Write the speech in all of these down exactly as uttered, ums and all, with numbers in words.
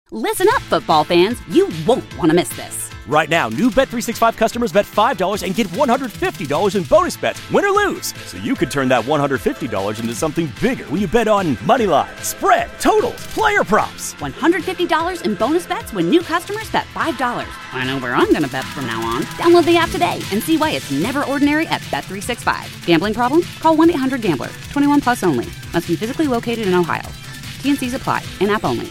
Listen up, football fans. You won't want to miss this. Right now, new Bet three sixty-five customers bet five dollars and get one hundred fifty dollars in bonus bets, win or lose. So you could turn that one hundred fifty dollars into something bigger when you bet on money line, spread, totals, player props. one hundred fifty dollars in bonus bets when new customers bet five dollars. I know where I'm going to bet from now on. Download the app today and see why it's never ordinary at Bet three sixty-five. Gambling problem? Call one eight hundred gambler. twenty-one plus only. Must be physically located in Ohio. T N Cs apply. In-app only.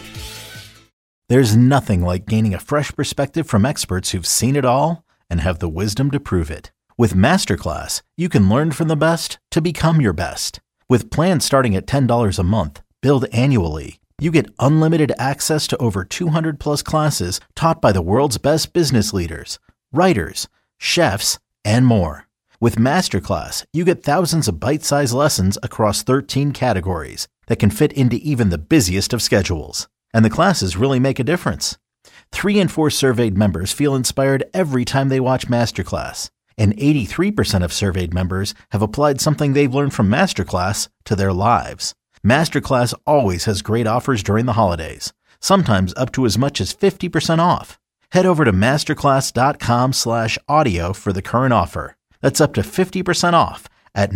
There's nothing like gaining a fresh perspective from experts who've seen it all and have the wisdom to prove it. With Masterclass, you can learn from the best to become your best. With plans starting at ten dollars a month, billed annually, you get unlimited access to over two hundred plus classes taught by the world's best business leaders, writers, chefs, and more. With Masterclass, you get thousands of bite-sized lessons across thirteen categories that can fit into even the busiest of schedules. And the classes really make a difference. Three in four surveyed members feel inspired every time they watch Masterclass. And eighty-three percent of surveyed members have applied something they've learned from Masterclass to their lives. Masterclass always has great offers during the holidays, sometimes up to as much as fifty percent off. Head over to masterclass.com slash audio for the current offer. That's up to fifty percent off at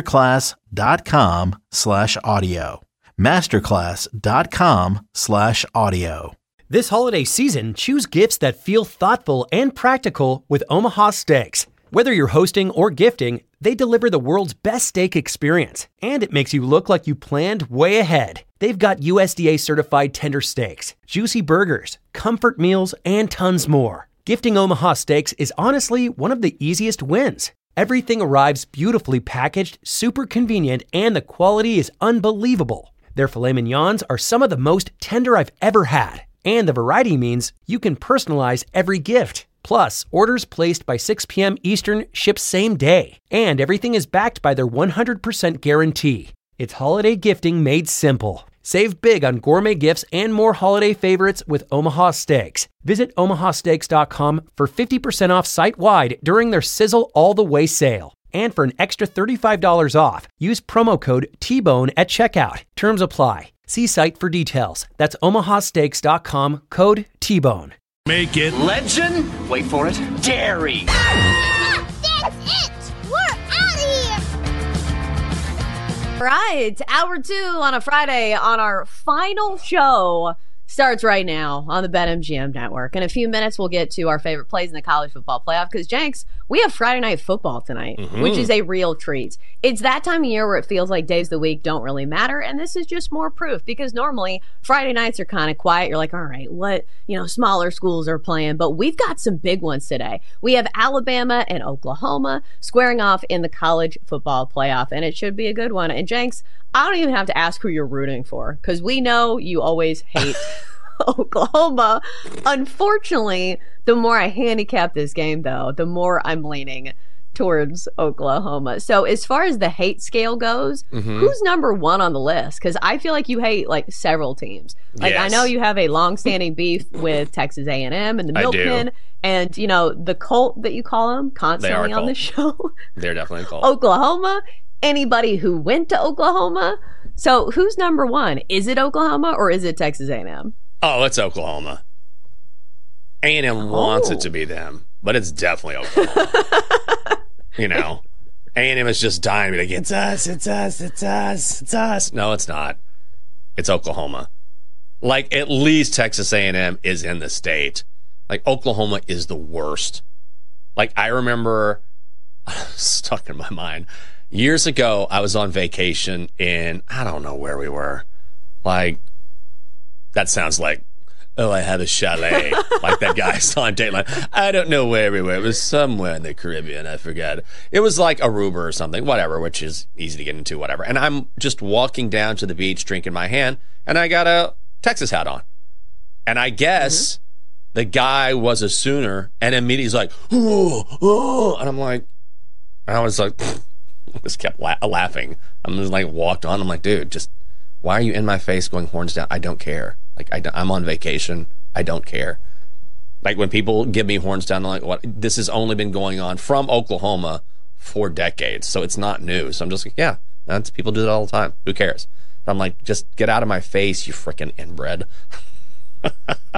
masterclass.com slash audio. masterclass.com slash audio. This holiday season, choose gifts that feel thoughtful and practical with Omaha Steaks. Whether you're hosting or gifting, they deliver the world's best steak experience, and it makes you look like you planned way ahead. They've got U S D A certified tender steaks, juicy burgers, comfort meals, and tons more. Gifting Omaha Steaks is honestly one of the easiest wins. Everything arrives beautifully packaged, super convenient, and the quality is unbelievable. Their filet mignons are some of the most tender I've ever had, and the variety means you can personalize every gift. Plus, orders placed by six p.m. Eastern ship same day, and everything is backed by their one hundred percent guarantee. It's holiday gifting made simple. Save big on gourmet gifts and more holiday favorites with Omaha Steaks. Visit omaha steaks dot com for fifty percent off site-wide during their Sizzle All the Way sale. And for an extra thirty-five dollars off, use promo code T Bone at checkout. Terms apply. See site for details. That's omaha steaks dot com, code T Bone. Make it legend. Wait for it. Dairy. That's it. We're out of here. Right, hour two on a Friday on our final show starts right now on the BetMGM network. In a few minutes, we'll get to our favorite plays in the college football playoff because, Jenks, we have Friday night football tonight, mm-hmm. which is a real treat. It's that time of year where it feels like days of the week don't really matter, and this is just more proof because normally Friday nights are kind of quiet. You're like, all right, what, you know, smaller schools are playing, but we've got some big ones today. We have Alabama and Oklahoma squaring off in the college football playoff, and it should be a good one. And, Jenks, I don't even have to ask who you're rooting for because we know you always hate Oklahoma. Unfortunately, the more I handicap this game, though, the more I'm leaning towards Oklahoma. So as far as the hate scale goes, mm-hmm. who's number one on the list? Because I feel like you hate like several teams. Like yes. I know you have a long-standing beef with Texas A and M and the Milkmen, and you know the cult that you call them constantly on the show. They're definitely a cult. Oklahoma. Anybody who went to Oklahoma. So who's number one? Is it Oklahoma or is it Texas A and M? Oh, it's Oklahoma. A and M oh. wants it to be them, but it's definitely Oklahoma. You know, A and M is just dying to be like, it's us, it's us, it's us, it's us. No, it's not. It's Oklahoma. Like, at least Texas A and M is in the state. Like, Oklahoma is the worst. Like, I remember, stuck in my mind, years ago, I was on vacation in, I don't know where we were. Like, that sounds like, oh, I have a chalet, like that guy saw on Dateline. I don't know where we were. It was somewhere in the Caribbean. I forgot. It was like Aruba or something, whatever, which is easy to get into, whatever. And I'm just walking down to the beach, drinking my hand, and I got a Texas hat on. And I guess mm-hmm. the guy was a Sooner, and immediately he's like, oh, oh. And I'm like, and I was like, pfft. I just kept la- laughing. I'm just like, walked on. I'm like, dude, just, why are you in my face going horns down? I don't care. Like, I, I'm on vacation. I don't care. Like, when people give me horns down, I'm like, what? This has only been going on from Oklahoma for decades, so it's not new. So I'm just like, yeah, that's, people do that all the time. Who cares? But I'm like, just get out of my face, you freaking inbred.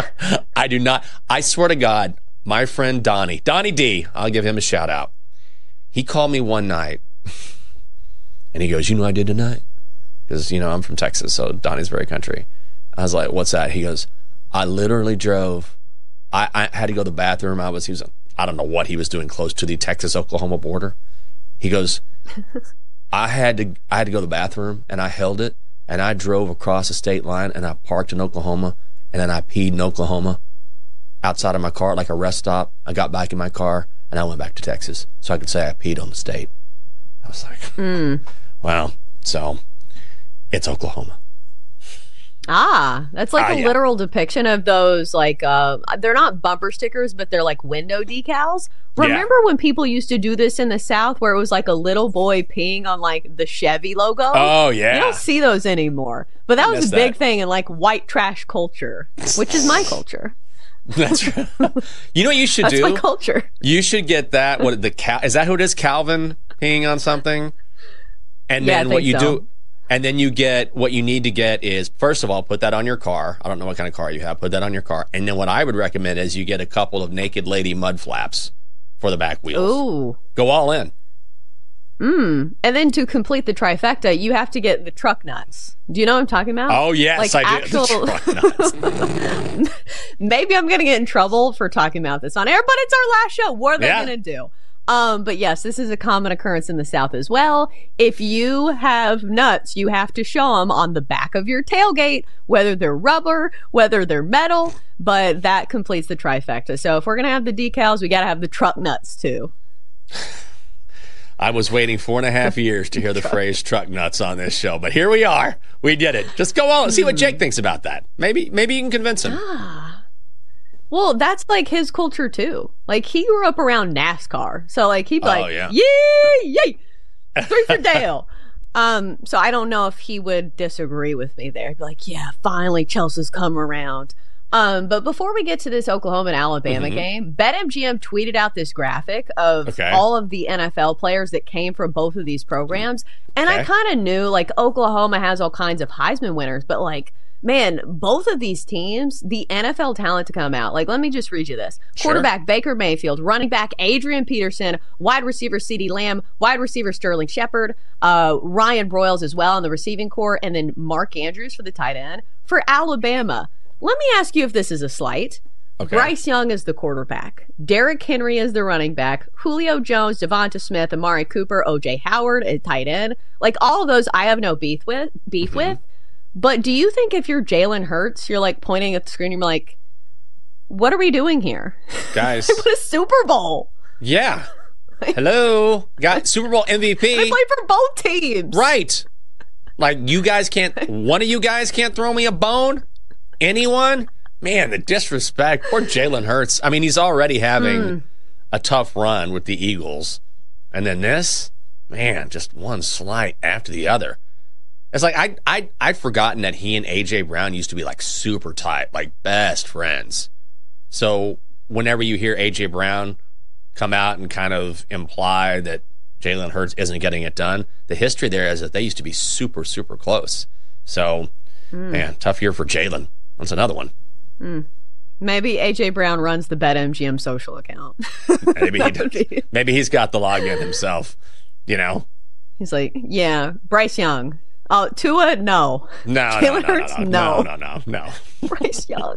I do not. I swear to God, my friend Donnie, Donnie D, I'll give him a shout out. He called me one night and he goes, you know what I did tonight? Because, you know, I'm from Texas, so Donnie's very country. I was like, what's that? He goes, I literally drove. I, I had to go to the bathroom. I was, he was, I don't know what he was doing close to the Texas-Oklahoma border. He goes, I had to, I had to go to the bathroom, and I held it, and I drove across the state line, and I parked in Oklahoma, and then I peed in Oklahoma outside of my car, like a rest stop. I got back in my car, and I went back to Texas, so I could say I peed on the state. I was like, mm. Wow. So it's Oklahoma. Ah, that's like Ah, a yeah. literal depiction of those, like, uh, they're not bumper stickers, but they're like window decals. Remember Yeah. when people used to do this in the South where it was like a little boy peeing on like the Chevy logo? Oh, yeah. You don't see those anymore. But that I was a miss big that. thing in like white trash culture, which is my culture. That's right. You know what you should That's do? my culture. You should get that. What the Cal- is that? Who it is? Calvin peeing on something, and Yeah, I then what think you so. do, and then you get what you need to get is first of all put that on your car. I don't know what kind of car you have. Put that on your car, and then what I would recommend is you get a couple of naked lady mud flaps for the back wheels. Ooh. Go all in. Mm. And then to complete the trifecta, you have to get the truck nuts. Do you know what I'm talking about? Oh yes, Like I actual- do. The truck nuts. Maybe I'm going to get in trouble for talking about this on air, but it's our last show. What are they Yeah. going to do? Um, but yes, this is a common occurrence in the South as well. If you have nuts, you have to show them on the back of your tailgate, whether they're rubber, whether they're metal, but that completes the trifecta. So if we're going to have the decals, we got to have the truck nuts too. I was waiting four and a half years to hear the phrase "truck nuts" on this show, but here we are. We did it. Just go on and see what Jake thinks about that. Maybe, maybe you can convince him. Well, that's like his culture too. Like he grew up around NASCAR, so like he'd be Oh, like, yeah. "Yay, yay, three for Dale." Um, so I don't know if he would disagree with me there. He'd be like, "Yeah, finally Chelsea's come around." Um, but before we get to this Oklahoma and Alabama Mhm. game, BetMGM tweeted out this graphic of Okay. all of the N F L players that came from both of these programs, and I Okay. kind of knew like Oklahoma has all kinds of Heisman winners, but like. Man, both of these teams, the N F L talent to come out. Like, let me just read you this. Sure. Quarterback Baker Mayfield, running back Adrian Peterson, wide receiver CeeDee Lamb, wide receiver Sterling Shepard, uh, Ryan Broyles as well on the receiving core, and then Mark Andrews for the tight end. For Alabama, let me ask you if this is a slight. Okay. Bryce Young is the quarterback. Derrick Henry is the running back. Julio Jones, Devonta Smith, Amari Cooper, O J Howard at tight end. Like, all of those I have no beef with. Beef Mm-hmm. with. But do you think if you're Jalen Hurts, you're like pointing at the screen, you're like, what are we doing here? Guys. What a Super Bowl. Yeah. Hello. Got Super Bowl M V I P. play for both teams. Right. Like, you guys can't, one of you guys can't throw me a bone? Anyone? Man, the disrespect. Poor Jalen Hurts. I mean, he's already having Mm. a tough run with the Eagles. And then this, man, just one slight after the other. It's like, I, I, I'd forgotten that he and A J Brown used to be like super tight, like best friends. So whenever you hear A J Brown come out and kind of imply that Jalen Hurts isn't getting it done, the history there is that they used to be super, super close. So, Mm. man, tough year for Jalen. That's another one. Mm. Maybe A J Brown runs the BetMGM social account. Maybe he does. Maybe he's got the login himself. You know? He's like, yeah, Bryce Young. Oh, Tua, no. No, no, Jalen no, Hurts, no, no. no, no, no, no. Bryce Young.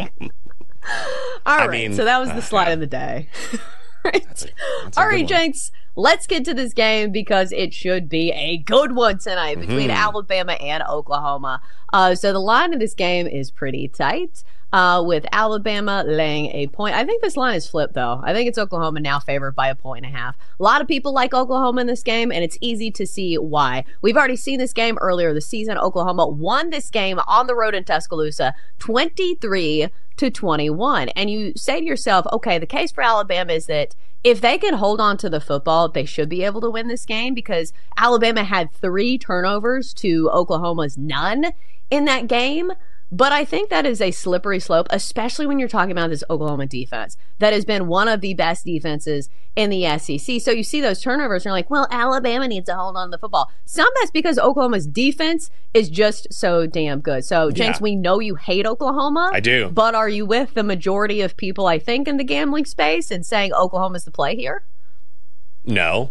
All I right, mean, so that was the uh, slide yeah. of the day. Right. That's a, that's a All good right, one. Jenks, let's get to this game because it should be a good one tonight between Mhm. Alabama and Oklahoma. Uh, so the line of this game is pretty tight. Uh, with Alabama laying a point. I think this line is flipped, though. I think it's Oklahoma now favored by a point and a half. A lot of people like Oklahoma in this game, and it's easy to see why. We've already seen this game earlier this season. Oklahoma won this game on the road in Tuscaloosa, twenty-three to twenty-one. And you say to yourself, okay, the case for Alabama is that if they can hold on to the football, they should be able to win this game because Alabama had three turnovers to Oklahoma's none in that game. But I think that is a slippery slope, especially when you're talking about this Oklahoma defense that has been one of the best defenses in the S E C. So you see those turnovers and you're like, well, Alabama needs to hold on to the football. Some that's because Oklahoma's defense is just so damn good. So, Jenks, yeah. we know you hate Oklahoma. I do. But are you with the majority of people, I think, in the gambling space and saying Oklahoma's the play here? No.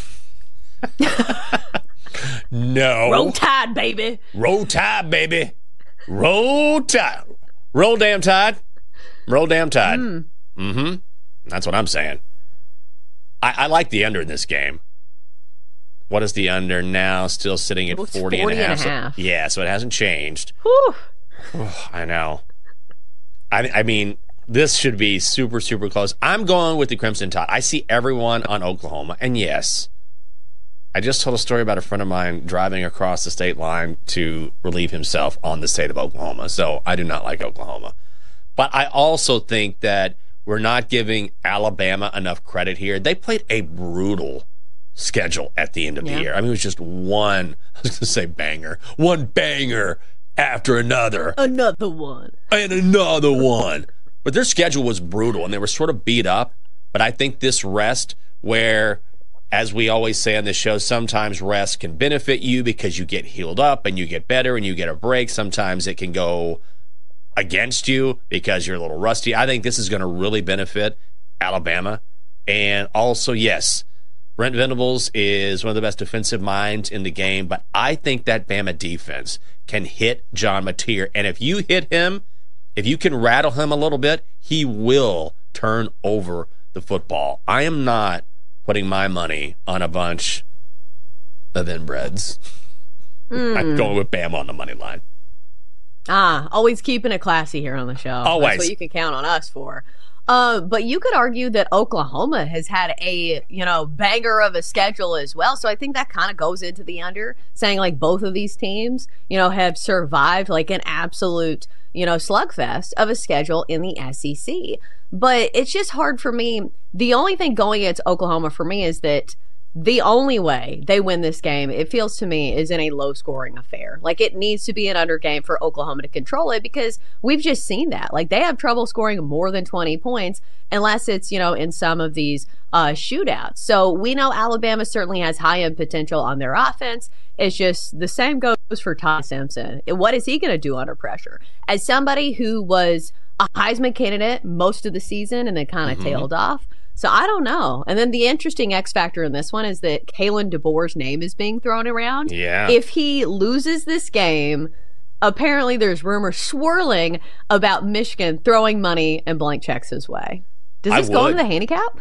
No. Roll Tide, baby. Roll Tide, baby. Roll Tide. Roll damn Tide. Roll damn Tide. Mm. Mm-hmm. That's what I'm saying. I, I like the under in this game. What is the under now? Still sitting at forty, forty and a half. And a half. So, yeah, so it hasn't changed. Whew. I know. I, I mean, this should be super, super close. I'm going with the Crimson Tide. I see everyone on Oklahoma, and yes, I just told a story about a friend of mine driving across the state line to relieve himself on the state of Oklahoma. So I do not like Oklahoma. But I also think that we're not giving Alabama enough credit here. They played a brutal schedule at the end of yeah. the year. I mean, it was just one, I was going to say banger, one banger after another. Another one. And another one. But their schedule was brutal, and they were sort of beat up. But I think this rest where, as we always say on this show, sometimes rest can benefit you because you get healed up and you get better and you get a break. Sometimes it can go against you because you're a little rusty. I think this is going to really benefit Alabama. And also, yes, Brent Venables is one of the best defensive minds in the game, but I think that Bama defense can hit John Mateer. And if you hit him, if you can rattle him a little bit, he will turn over the football. I am not putting my money on a bunch of inbreds. Mm. I'm going with Bama on the money line. Ah, always keeping it classy here on the show. Always. That's what you can count on us for. Uh, but you could argue that Oklahoma has had a, you know, banger of a schedule as well. So I think that kind of goes into the under, saying like both of these teams, you know, have survived like an absolute, you know, slugfest of a schedule in the S E C. But it's just hard for me. The only thing going against Oklahoma for me is that the only way they win this game, it feels to me, is in a low-scoring affair. Like, it needs to be an under game for Oklahoma to control it because we've just seen that. Like, they have trouble scoring more than twenty points unless it's, you know, in some of these uh, shootouts. So we know Alabama certainly has high-end potential on their offense. It's just the same goes for Ty Simpson. What is he going to do under pressure? As somebody who was a Heisman candidate most of the season and then kind of mm-hmm. tailed off, so I don't know. And then the interesting X factor in this one is that Kalen DeBoer's name is being thrown around. Yeah. If he loses this game, apparently there's rumors swirling about Michigan throwing money and blank checks his way. Does this go into the handicap?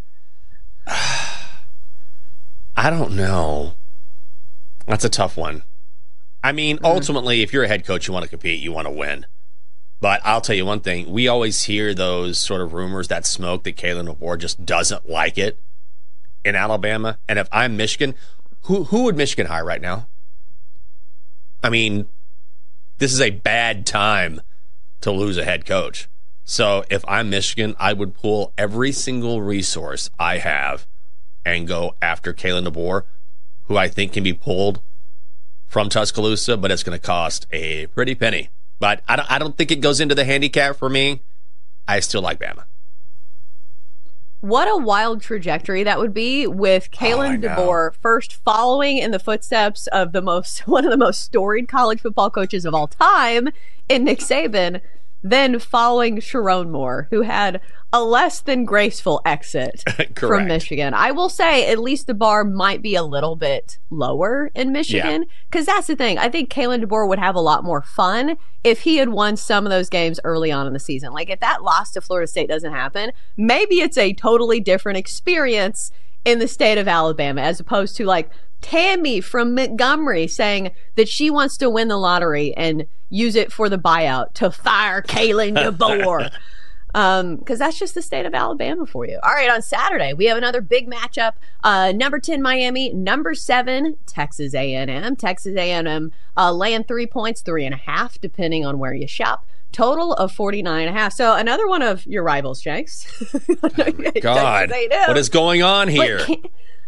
I don't know. That's a tough one. I mean, mm-hmm. ultimately, if you're a head coach, you want to compete, you want to win. But I'll tell you one thing. We always hear those sort of rumors, that smoke, that Kalen DeBoer just doesn't like it in Alabama. And if I'm Michigan, who who would Michigan hire right now? I mean, this is a bad time to lose a head coach. So if I'm Michigan, I would pull every single resource I have and go after Kalen DeBoer, who I think can be pulled from Tuscaloosa, but it's going to cost a pretty penny. But I don't, I don't think it goes into the handicap for me. I still like Bama. What a wild trajectory that would be with Kalen oh, DeBoer first following in the footsteps of the most one of the most storied college football coaches of all time in Nick Saban, then following Sharon Moore, who had a less than graceful exit from Michigan. I will say at least the bar might be a little bit lower in Michigan because yeah. that's the thing. I think Kalen DeBoer would have a lot more fun if he had won some of those games early on in the season. Like if that loss to Florida State doesn't happen, maybe it's a totally different experience in the state of Alabama as opposed to like Tammy from Montgomery saying that she wants to win the lottery and use it for the buyout to fire Kalen DeBoer. Um, because that's just the state of Alabama for you. All right, on Saturday, we have another big matchup. Uh, number ten, Miami. Number seven, Texas A and M. Texas A and M uh, laying three points, three and a half, depending on where you shop. Total of forty-nine and a half. So another one of your rivals, Jenks. God, what is going on here? But,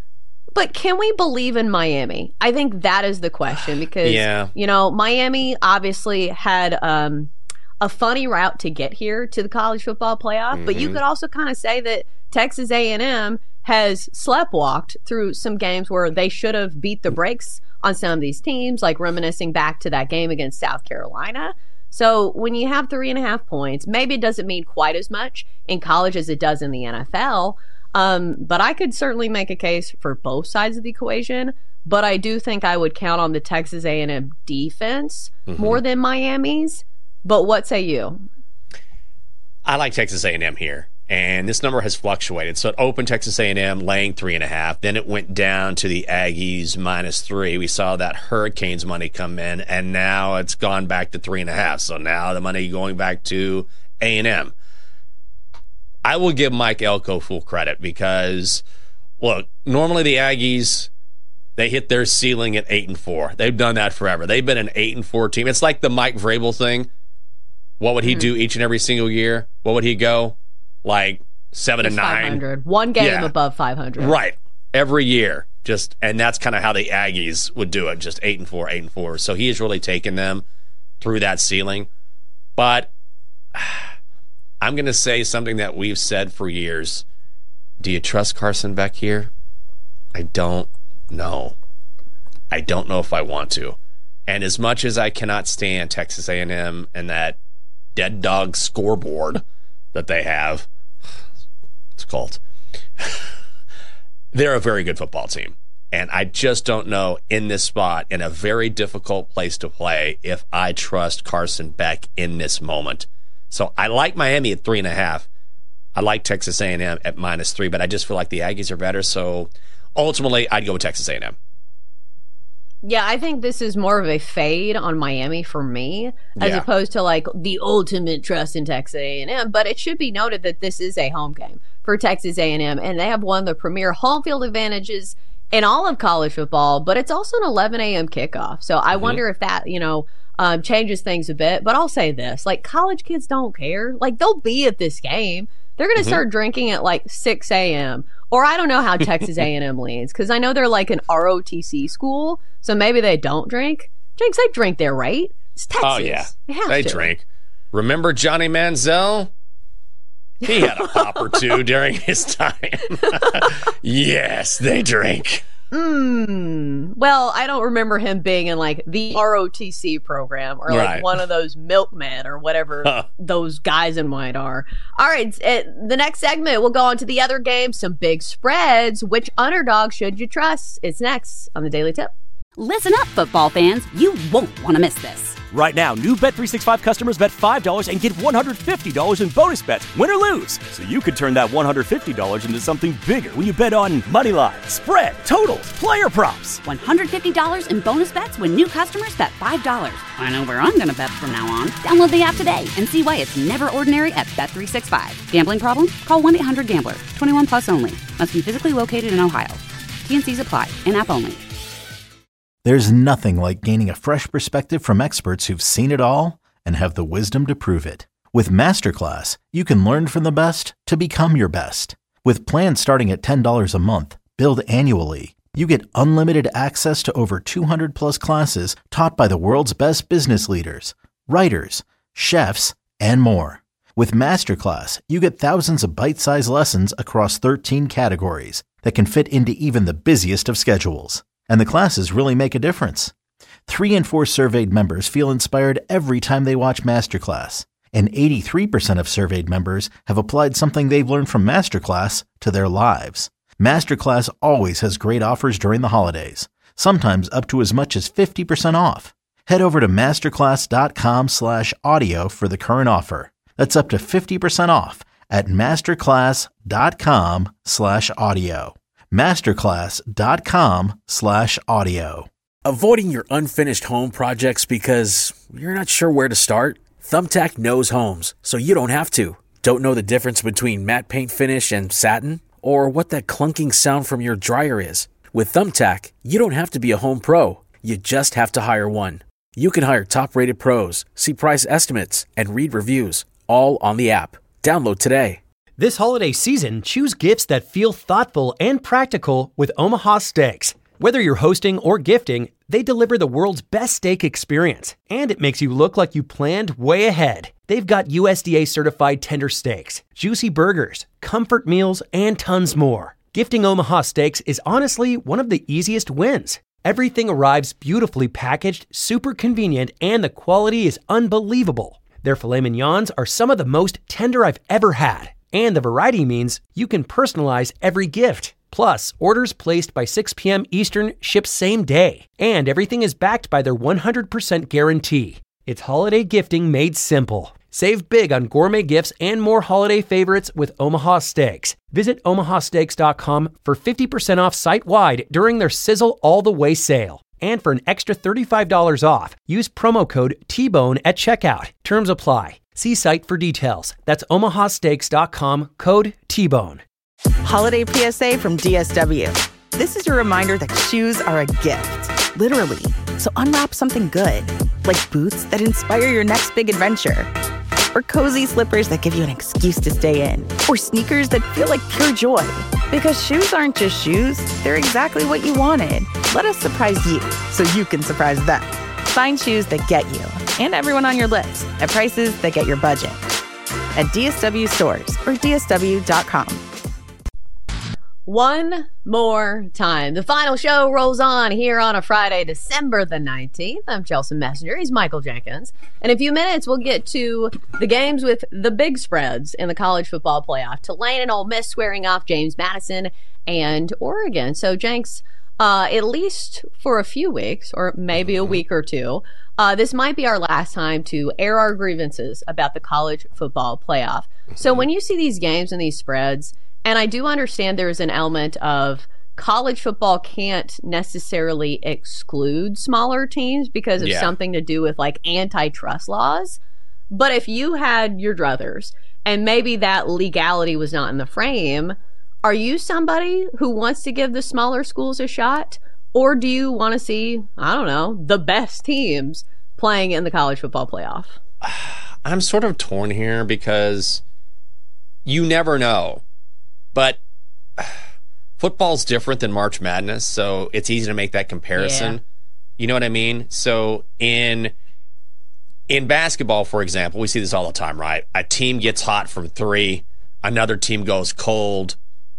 But can we believe in Miami? I think that is the question because, yeah. you know, Miami obviously had um, a funny route to get here to the college football playoff, mm-hmm. but you could also kind of say that Texas A and M has sleptwalked through some games where they should have beat the brakes on some of these teams, like reminiscing back to that game against South Carolina. So when you have three and a half points, maybe it doesn't mean quite as much in college as it does in the N F L. Um, but I could certainly make a case for both sides of the equation. But I do think I would count on the Texas A and M defense mm-hmm. more than Miami's. But what say you? I like Texas A and M here. And this number has fluctuated. So it opened Texas A and M laying three and a half. Then it went down to the Aggies minus three. We saw that Hurricanes money come in, and now it's gone back to three and a half. So now the money going back to A and M. I will give Mike Elko full credit because, look, normally the Aggies, they hit their ceiling at eight and four. They've done that forever. They've been an eight and four team. It's like the Mike Vrabel thing. What would he mm. do each and every single year? What would he go? Like seven and nine, five hundred. One game yeah. above five hundred, right? Every year, just and that's kind of how the Aggies would do it. Just eight and four, eight and four. So he has really taken them through that ceiling. But I'm going to say something that we've said for years. Do you trust Carson Beck here? I don't know. I don't know if I want to. And as much as I cannot stand Texas A and M and that dead dog scoreboard that they have, it's called. They're a very good football team. And I just don't know in this spot, in a very difficult place to play, if I trust Carson Beck in this moment. So I like Miami at three and a half. I like Texas A and M at minus three, but I just feel like the Aggies are better. So ultimately, I'd go with Texas A and M. Yeah, I think this is more of a fade on Miami for me, as yeah. opposed to like the ultimate trust in Texas A and M. But it should be noted that this is a home game for Texas A and M, and they have one of the premier home field advantages in all of college football. But it's also an eleven a.m. kickoff, so I mm-hmm. wonder if that you know um, changes things a bit. But I'll say this: like college kids don't care; like they'll be at this game. They're going to mm-hmm. start drinking at like six a.m. Or I don't know how Texas A and M leans, because I know they're like an R O T C school, so maybe they don't drink. Jinx, they drink there, right? It's Texas. Oh, yeah. They, have they to. drink. Remember Johnny Manziel? He had a pop or two during his time. Yes, they drink. Mm. Well, I don't remember him being in like the R O T C program or like right. one of those milkmen or whatever huh. those guys in white are. All right, it, the next segment, we'll go on to the other games, some big spreads. Which underdog should you trust? It's next on the Daily Tip. Listen up, football fans. You won't want to miss this. Right now, new Bet three sixty-five customers bet five dollars and get one hundred fifty dollars in bonus bets, win or lose. So you could turn that one hundred fifty dollars into something bigger when you bet on money line, spread, totals, player props. one hundred fifty dollars in bonus bets when new customers bet five dollars. I know where I'm going to bet from now on. Download the app today and see why it's never ordinary at Bet three sixty-five. Gambling problem? Call one eight hundred gambler. twenty-one plus only. Must be physically located in Ohio. T and C's apply. In-app only. There's nothing like gaining a fresh perspective from experts who've seen it all and have the wisdom to prove it. With Masterclass, you can learn from the best to become your best. With plans starting at ten dollars a month, billed annually, you get unlimited access to over two hundred plus classes taught by the world's best business leaders, writers, chefs, and more. With Masterclass, you get thousands of bite-sized lessons across thirteen categories that can fit into even the busiest of schedules. And the classes really make a difference. Three in four surveyed members feel inspired every time they watch Masterclass. And eighty-three percent of surveyed members have applied something they've learned from Masterclass to their lives. Masterclass always has great offers during the holidays, sometimes up to as much as fifty percent off. Head over to masterclass.com slash audio for the current offer. That's up to fifty percent off at masterclass.com slash audio. Masterclass.com slash audio. Avoiding your unfinished home projects because you're not sure where to start? Thumbtack knows homes, so you don't have to. Don't know the difference between matte paint finish and satin? Or what that clunking sound from your dryer is? With Thumbtack, you don't have to be a home pro. You just have to hire one. You can hire top-rated pros, see price estimates, and read reviews, all on the app. Download today. This holiday season, choose gifts that feel thoughtful and practical with Omaha Steaks. Whether you're hosting or gifting, they deliver the world's best steak experience, and it makes you look like you planned way ahead. They've got U S D A-certified tender steaks, juicy burgers, comfort meals, and tons more. Gifting Omaha Steaks is honestly one of the easiest wins. Everything arrives beautifully packaged, super convenient, and the quality is unbelievable. Their filet mignons are some of the most tender I've ever had, and the variety means you can personalize every gift. Plus, orders placed by six p.m. Eastern ship same day, and everything is backed by their one hundred percent guarantee. It's holiday gifting made simple. Save big on gourmet gifts and more holiday favorites with Omaha Steaks. Visit omaha steaks dot com for fifty percent off site-wide during their Sizzle All the Way sale. And for an extra thirty-five dollars off, use promo code T bone at checkout. Terms apply. See site for details. That's omaha steaks dot com, code T bone. Holiday P S A from D S W. This is your reminder that shoes are a gift, literally. So unwrap something good, like boots that inspire your next big adventure, or cozy slippers that give you an excuse to stay in, or sneakers that feel like pure joy. Because shoes aren't just shoes, they're exactly what you wanted. Let us surprise you so you can surprise them. Find shoes that get you and everyone on your list at prices that get your budget at D S W stores or D S W dot com. One more time. The final show rolls on here on a Friday, December the nineteenth. I'm Chelsea Messenger. He's Michael Jenkins. In a few minutes, we'll get to the games with the big spreads in the college football playoff. Tulane and Ole Miss squaring off James Madison and Oregon. So, Jenks, uh, at least for a few weeks, or maybe a week or two, uh, this might be our last time to air our grievances about the college football playoff. So when you see these games and these spreads, and I do understand there's an element of college football can't necessarily exclude smaller teams because of Yeah. something to do with like antitrust laws. But if you had your druthers and maybe that legality was not in the frame, are you somebody who wants to give the smaller schools a shot? Or do you want to see, I don't know, the best teams playing in the college football playoff? I'm sort of torn here because you never know. But football's different than March Madness, so it's easy to make that comparison. Yeah. You know what I mean? So in in basketball, for example, we see this all the time, right? A team gets hot from three, another team goes cold,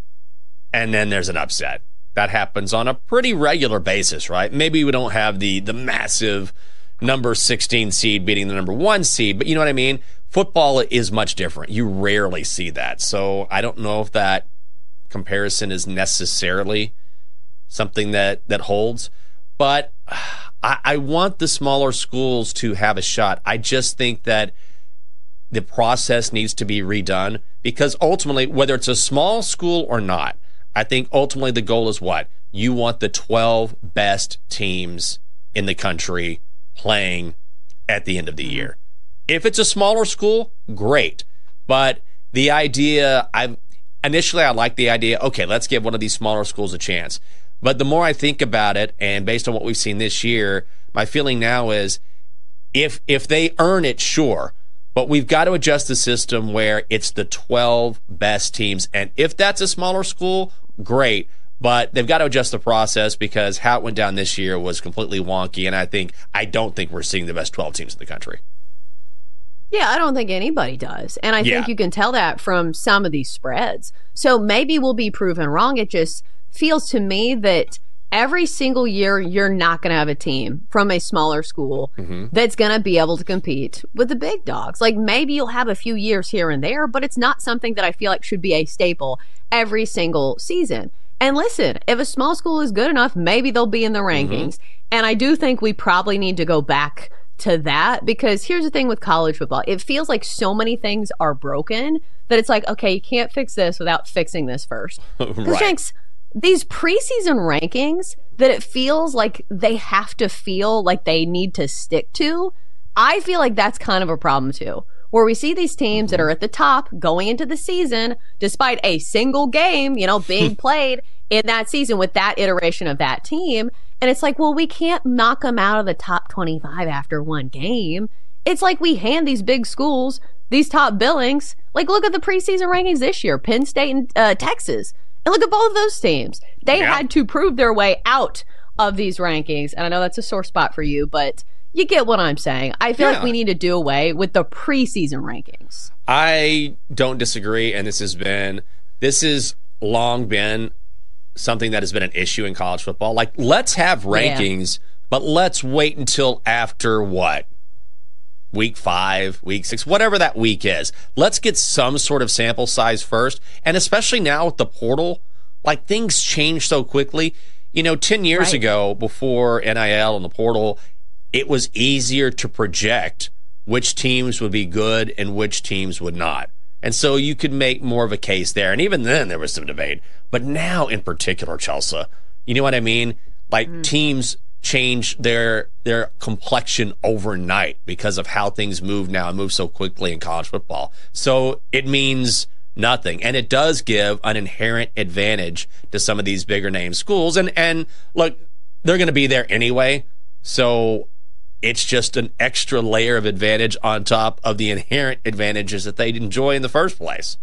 and then there's an upset. That happens on a pretty regular basis, right? Maybe we don't have the the massive number sixteen seed beating the number one seed, but you know what I mean? Football is much different. You rarely see that. So I don't know if that comparison is necessarily something that, that holds. But I, I want the smaller schools to have a shot. I just think that the process needs to be redone because ultimately, whether it's a small school or not, I think ultimately the goal is what? You want the twelve best teams in the country playing at the end of the year. If it's a smaller school, great. But the idea, I initially I like the idea, okay, let's give one of these smaller schools a chance. But the more I think about it, and based on what we've seen this year, my feeling now is if if they earn it, sure. But we've got to adjust the system where it's the twelve best teams. And if that's a smaller school, great. But they've got to adjust the process because how it went down this year was completely wonky. And I think I don't think we're seeing the best twelve teams in the country. Yeah, I don't think anybody does. And I Yeah. think you can tell that from some of these spreads. So maybe we'll be proven wrong. It just feels to me that every single year you're not going to have a team from a smaller school Mm-hmm. that's going to be able to compete with the big dogs. Like maybe you'll have a few years here and there, but it's not something that I feel like should be a staple every single season. And listen, if a small school is good enough, maybe they'll be in the rankings. And I do think we probably need to go back to that because here's the thing with college football. It feels like so many things are broken that it's like, okay, you can't fix this without fixing this first. Because Right. Jenks, these preseason rankings that it feels like they have to feel like they need to stick to, I feel like that's kind of a problem too. Where we see these teams that are at the top going into the season, despite a single game, you know, being played in that season with that iteration of that team. And it's like, well, we can't knock them out of the top twenty-five after one game. It's like we hand these big schools these top billings. Like, look at the preseason rankings this year, Penn State and uh, Texas. And look at both of those teams. They yeah. had to prove their way out of these rankings. And I know that's a sore spot for you, but you get what I'm saying. I feel yeah. like we need to do away with the preseason rankings. I don't disagree, and this has been, this has long been something that has been an issue in college football. Like, let's have rankings, yeah. but let's wait until after what? Week five, week six, whatever that week is. Let's get some sort of sample size first. And especially now with the portal, like, things change so quickly. You know, ten years right. ago, before N I L and the portal, it was easier to project which teams would be good and which teams would not. And so you could make more of a case there. And even then, there was some debate. But now, in particular, Chelsea, you know what I mean? Like, mm. teams change their their complexion overnight because of how things move now and move so quickly in college football. So it means nothing. And it does give an inherent advantage to some of these bigger name schools. And, and look, they're going to be there anyway. So it's just an extra layer of advantage on top of the inherent advantages that they enjoy in the first place.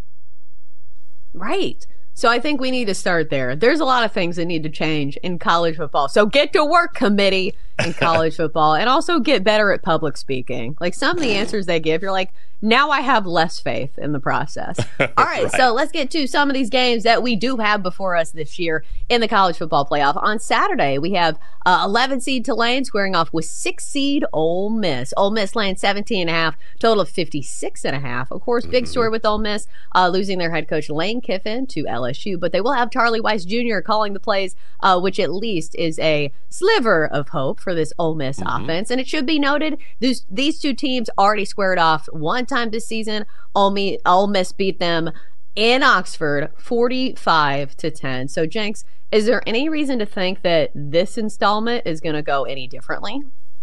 Right. So I think we need to start there. There's a lot of things that need to change in college football. So get to work, committee, in college football, and also get better at public speaking. Like, some of the answers they give, you're like, now I have less faith in the process. All right, right, so let's get to some of these games that we do have before us this year in the college football playoff. On Saturday, we have uh, eleven seed Tulane squaring off with six seed Ole Miss. Ole Miss laying seventeen and a half, total of fifty-six and a half. Of course, big story with Ole Miss, uh, losing their head coach Lane Kiffin to L S U, but they will have Charlie Weiss Junior calling the plays, uh, which at least is a sliver of hope for this Ole Miss mm-hmm. offense. And it should be noted, these, these two teams already squared off one time this season. Ole Miss, Ole Miss beat them in Oxford forty-five to ten. So, Jenks, is there any reason to think that this installment is going to go any differently?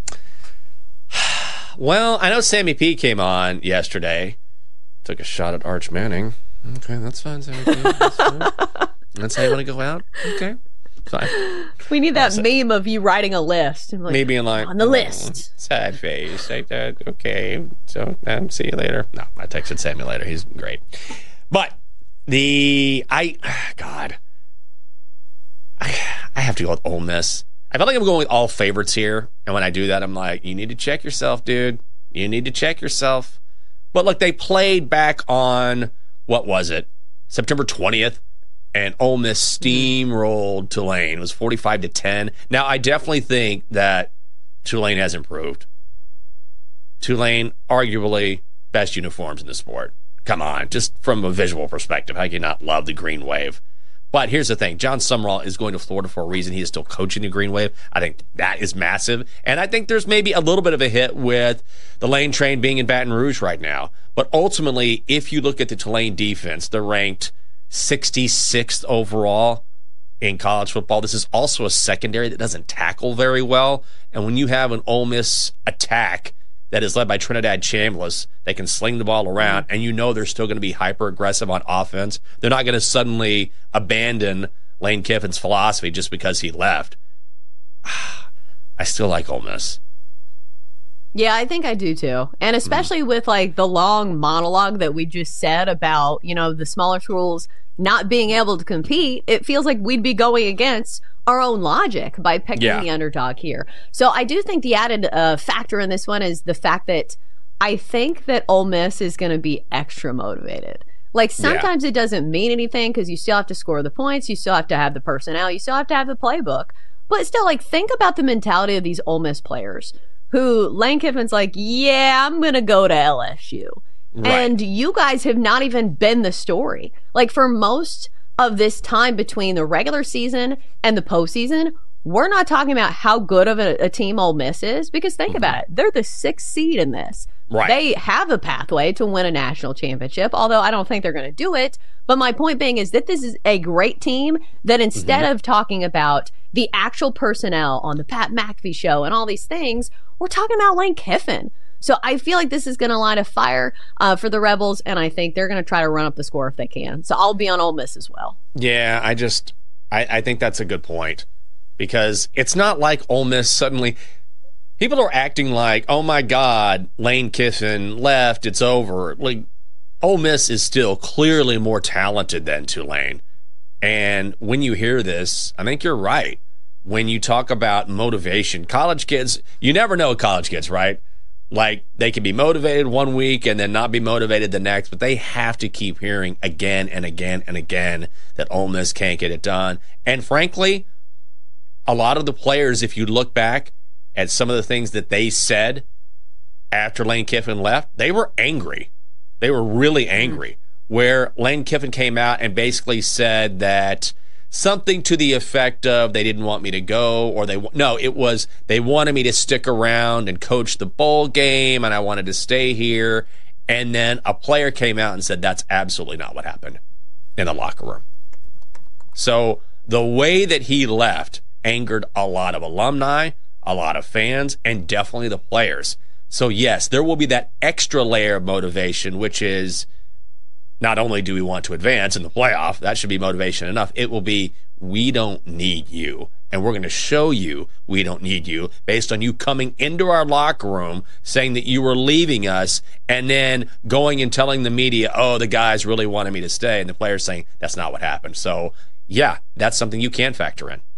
Well, I know Sammy P came on yesterday, took a shot at Arch Manning. Okay, that's fine, Sammy P. That's fine. That's how you want to go out? Okay. Fine. We need that meme of you writing a list. Like, me being like, on the list. Oh, sad face. Like that. Okay. So, um, see you later. No, I texted Sammy later. He's great. But the, I, God, I, I have to go with Ole Miss. I feel like I'm going with all favorites here. And when I do that, I'm like, you need to check yourself, dude. You need to check yourself. But look, they played back on, what was it? September twentieth. And Ole Miss steamrolled Tulane. It was forty-five to ten. Now, I definitely think that Tulane has improved. Tulane, arguably, best uniforms in the sport. Come on, just from a visual perspective, how can you not love the Green Wave? But here's the thing. John Sumrall is going to Florida for a reason. He is still coaching the Green Wave. I think that is massive. And I think there's maybe a little bit of a hit with the Lane Train being in Baton Rouge right now. But ultimately, if you look at the Tulane defense, they're ranked sixty-sixth overall in college football. This is also a secondary that doesn't tackle very well. And when you have an Ole Miss attack that is led by Trinidad Chambliss, they can sling the ball around, and you know they're still going to be hyper-aggressive on offense. They're not going to suddenly abandon Lane Kiffin's philosophy just because he left. I still like Ole Miss. Yeah, I think I do too. And especially mm. with like the long monologue that we just said about, you know, the smaller schools not being able to compete, it feels like we'd be going against our own logic by picking yeah. the underdog here. So I do think the added uh, factor in this one is the fact that I think that Ole Miss is going to be extra motivated. Like, sometimes yeah. it doesn't mean anything because you still have to score the points, you still have to have the personnel, you still have to have the playbook. But still, like, think about the mentality of these Ole Miss players who Lane Kiffin's like, yeah, I'm going to go to L S U. Right. And you guys have not even been the story. Like, for most of this time between the regular season and the postseason, we're not talking about how good of a, a team Ole Miss is, because think mm-hmm. about it. They're the sixth seed in this. Right. They have a pathway to win a national championship, although I don't think they're going to do it. But my point being is that this is a great team that instead mm-hmm. of talking about the actual personnel on the Pat McAfee show and all these things, we're talking about Lane Kiffin. So I feel like this is going to light a fire uh, for the Rebels, and I think they're going to try to run up the score if they can. So I'll be on Ole Miss as well. Yeah, I just I, I think that's a good point, because it's not like Ole Miss suddenly People are acting like, oh my God, Lane Kiffin left, it's over. Like, Ole Miss is still clearly more talented than Tulane. And when you hear this, I think you're right. When you talk about motivation, college kids, you never know college kids, right? Like, they can be motivated one week and then not be motivated the next, but they have to keep hearing again and again and again that Ole Miss can't get it done. And frankly, a lot of the players, if you look back at some of the things that they said after Lane Kiffin left, they were angry. They were really angry. Mm-hmm. Where Lane Kiffin came out and basically said that something to the effect of they didn't want me to go, or they no, it was they wanted me to stick around and coach the bowl game, and I wanted to stay here. And then a player came out and said that's absolutely not what happened in the locker room. So the way that he left angered a lot of alumni, a lot of fans, and definitely the players. So yes, there will be that extra layer of motivation, which is not only do we want to advance in the playoff, that should be motivation enough. It will be, we don't need you. And we're going to show you we don't need you based on you coming into our locker room saying that you were leaving us and then going and telling the media, oh, the guys really wanted me to stay. And the players saying that's not what happened. So, yeah, that's something you can factor in.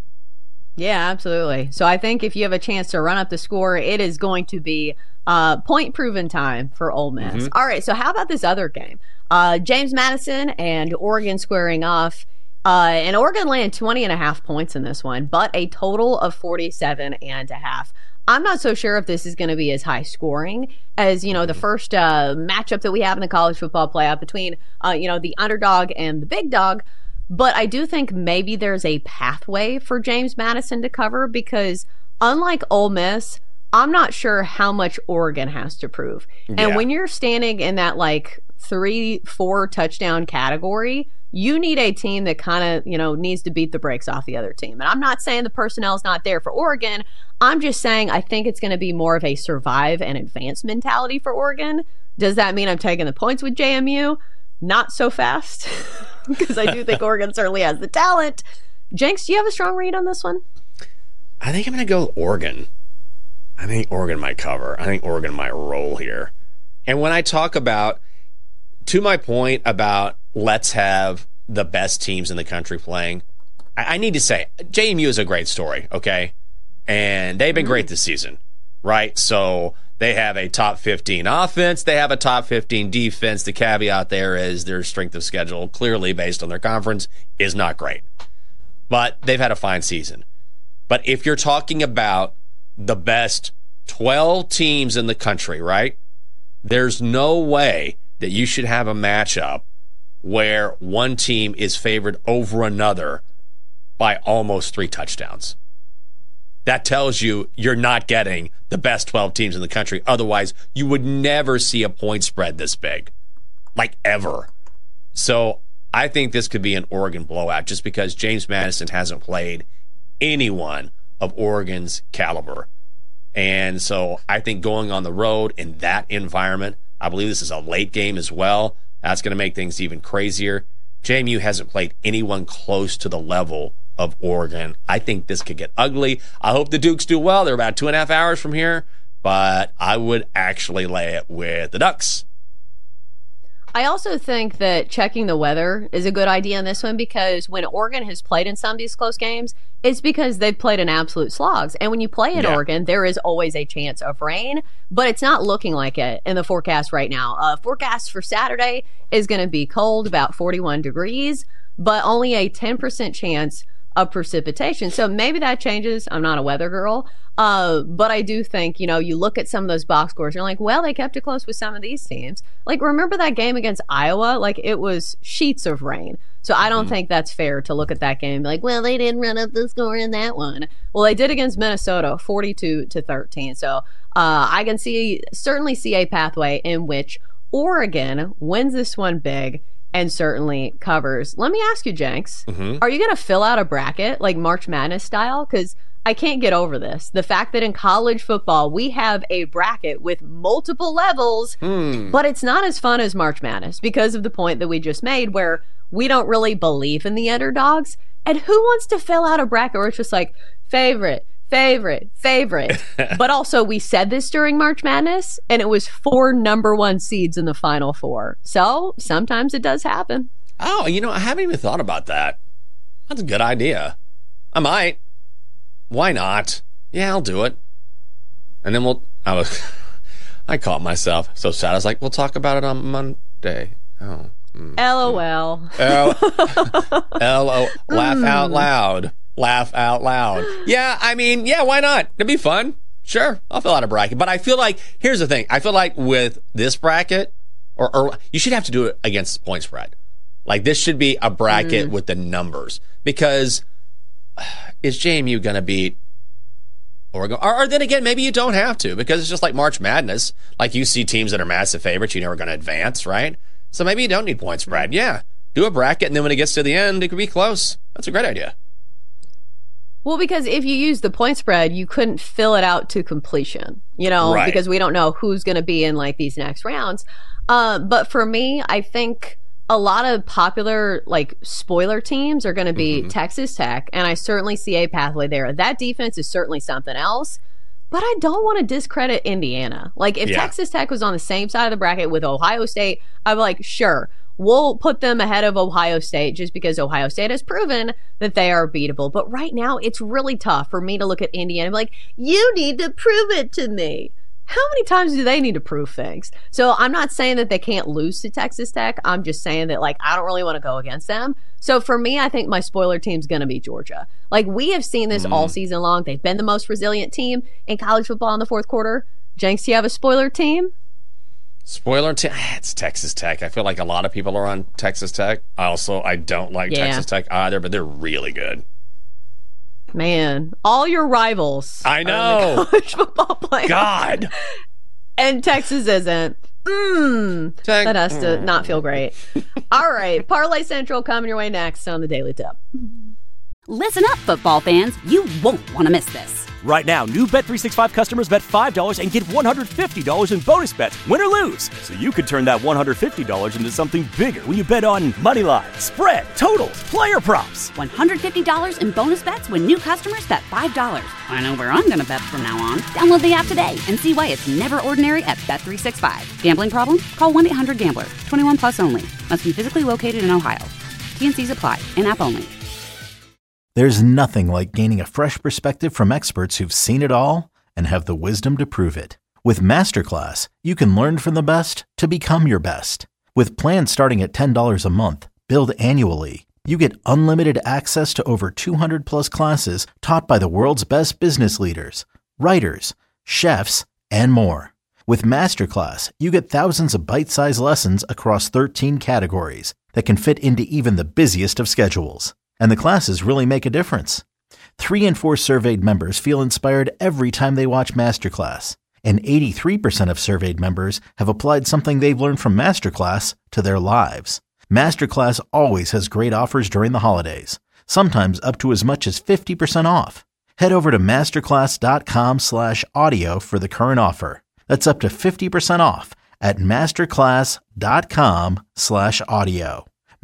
Yeah, absolutely. So I think if you have a chance to run up the score, it is going to be uh, point-proven time for Ole Miss. Mm-hmm. All right, so how about this other game? Uh, James Madison and Oregon squaring off. Uh, and Oregon landed twenty and a half points in this one, but a total of forty-seven and a half. I'm not so sure if this is going to be as high scoring as, you know, the first uh, matchup that we have in the college football playoff between, uh, you know, the underdog and the big dog. But I do think maybe there's a pathway for James Madison to cover because unlike Ole Miss, I'm not sure how much Oregon has to prove. Yeah. And when you're standing in that like three, four touchdown category, you need a team that kind of, you know, needs to beat the brakes off the other team. And I'm not saying the personnel's not there for Oregon. I'm just saying I think it's going to be more of a survive and advance mentality for Oregon. Does that mean I'm taking the points with J M U? Not so fast, because I do think Oregon certainly has the talent. Jenks, do you have a strong read on this one? I think I'm going to go Oregon. I think Oregon might cover. I think Oregon might roll here. And when I talk about, to my point about let's have the best teams in the country playing, I, I need to say, J M U is a great story, okay? And they've been mm-hmm. great this season, right? So they have a top fifteen offense. They have a top fifteen defense. The caveat there is their strength of schedule, clearly based on their conference, is not great. But they've had a fine season. But if you're talking about the best twelve teams in the country, right, there's no way that you should have a matchup where one team is favored over another by almost three touchdowns. That tells you you're not getting the best twelve teams in the country. Otherwise, you would never see a point spread this big. Like, ever. So, I think this could be an Oregon blowout just because James Madison hasn't played anyone of Oregon's caliber. And so, I think going on the road in that environment, I believe this is a late game as well. That's going to make things even crazier. J M U hasn't played anyone close to the level of Oregon. I think this could get ugly. I hope the Dukes do well. They're about two and a half hours from here, but I would actually lay it with the Ducks. I also think that checking the weather is a good idea in this one because when Oregon has played in some of these close games, it's because they've played in absolute slogs. And when you play in yeah. Oregon, there is always a chance of rain, but it's not looking like it in the forecast right now. Uh, forecast for Saturday is going to be cold, about forty-one degrees, but only a ten percent chance of precipitation. So maybe that changes. I'm not a weather girl. Uh, but I do think, you know, you look at some of those box scores, you're like, well, they kept it close with some of these teams. Like, remember that game against Iowa? Like, it was sheets of rain. So I don't mm-hmm. think that's fair to look at that game and be like, well, they didn't run up the score in that one. Well, they did against Minnesota, forty-two to thirteen. So uh, I can see, certainly see a pathway in which Oregon wins this one big and certainly covers. Let me ask you, Jenks, mm-hmm. are you going to fill out a bracket like March Madness style? Because I can't get over this. The fact that in college football, we have a bracket with multiple levels, mm. but it's not as fun as March Madness because of the point that we just made where we don't really believe in the underdogs. And who wants to fill out a bracket where it's just like favorite, favorite, favorite. But also, we said this during March Madness, and it was four number one seeds in the Final Four. So sometimes it does happen. Oh, you know, I haven't even thought about that. That's a good idea. I might. Why not? Yeah, I'll do it. And then we'll. I was. I caught myself so sad. I was like, we'll talk about it on Monday. Oh. Mm. LOL. L O. Laugh out loud. Laugh out loud. Yeah, I mean, yeah, why not? It'd be fun. Sure, I'll fill out a bracket. But I feel like, here's the thing. I feel like with this bracket, or, or you should have to do it against point spread. Like, this should be a bracket mm. with the numbers. Because is J M U going to beat Oregon? Or, or then again, maybe you don't have to, because it's just like March Madness. Like, you see teams that are massive favorites, you know, are going to advance, right? So maybe you don't need point spread. Yeah, do a bracket, and then when it gets to the end, it could be close. That's a great idea. Well, because if you use the point spread, you couldn't fill it out to completion, you know, right. because we don't know who's going to be in, like, these next rounds. Uh, but for me, I think a lot of popular, like, spoiler teams are going to be mm-hmm. Texas Tech, and I certainly see a pathway there. That defense is certainly something else, but I don't want to discredit Indiana. Like, if yeah. Texas Tech was on the same side of the bracket with Ohio State, I'd be like, sure, we'll put them ahead of Ohio State just because Ohio State has proven that they are beatable. But right now, it's really tough for me to look at Indiana and be like, you need to prove it to me. How many times do they need to prove things? So I'm not saying that they can't lose to Texas Tech. I'm just saying that, like, I don't really want to go against them. So for me, I think my spoiler team's going to be Georgia. Like, we have seen this mm. all season long. They've been the most resilient team in college football in the fourth quarter. Jenks, do you have a spoiler team? Spoiler team? It's Texas Tech. I feel like a lot of people are on Texas Tech. Also, I don't like yeah. Texas Tech either, but they're really good. Man, all your rivals. I know. College football playoff. God. And Texas isn't. Mmm. Tech- that has to not feel great. All right. Parlay Central coming your way next on the Daily Tip. Listen up, football fans. You won't want to miss this. Right now, new Bet three sixty-five customers bet five dollars and get one hundred fifty dollars in bonus bets, win or lose. So you could turn that one hundred fifty dollars into something bigger when you bet on money line, spread, totals, player props. one hundred fifty dollars in bonus bets when new customers bet five dollars. I know where I'm going to bet from now on. Download the app today and see why it's never ordinary at Bet three sixty-five. Gambling problem? Call one eight hundred gambler. twenty-one plus only. Must be physically located in Ohio. T and C's apply. In-app only. There's nothing like gaining a fresh perspective from experts who've seen it all and have the wisdom to prove it. With Masterclass, you can learn from the best to become your best. With plans starting at ten dollars a month, billed annually, you get unlimited access to over two hundred plus classes taught by the world's best business leaders, writers, chefs, and more. With Masterclass, you get thousands of bite-sized lessons across thirteen categories that can fit into even the busiest of schedules. And the classes really make a difference. Three in four surveyed members feel inspired every time they watch Masterclass. And eighty-three percent of surveyed members have applied something they've learned from Masterclass to their lives. Masterclass always has great offers during the holidays, sometimes up to as much as fifty percent off. Head over to masterclass.com slash audio for the current offer. That's up to fifty percent off at masterclass.com slash audio.